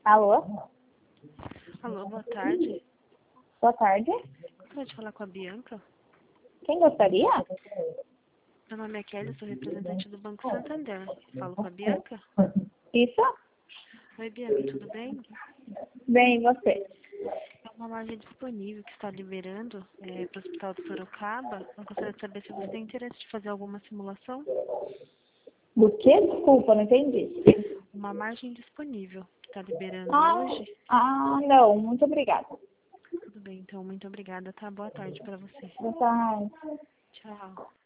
Alô? Alô, boa tarde. Boa tarde. Gostaria de falar com a Bianca? Quem gostaria? Meu nome é Kelly, sou representante do Banco Santander. Falo com a Bianca? Isso? Oi, Bianca, tudo bem? Bem, e você? É uma margem disponível que está liberando para o Hospital de Sorocaba. Eu gostaria de saber se você tem interesse de fazer alguma simulação. Do quê? Desculpa, não entendi. Uma margem disponível que está liberando Ah, hoje. não, muito obrigada. Tudo bem, então, muito obrigada, tá? Boa tarde para você. Boa tarde. Tchau.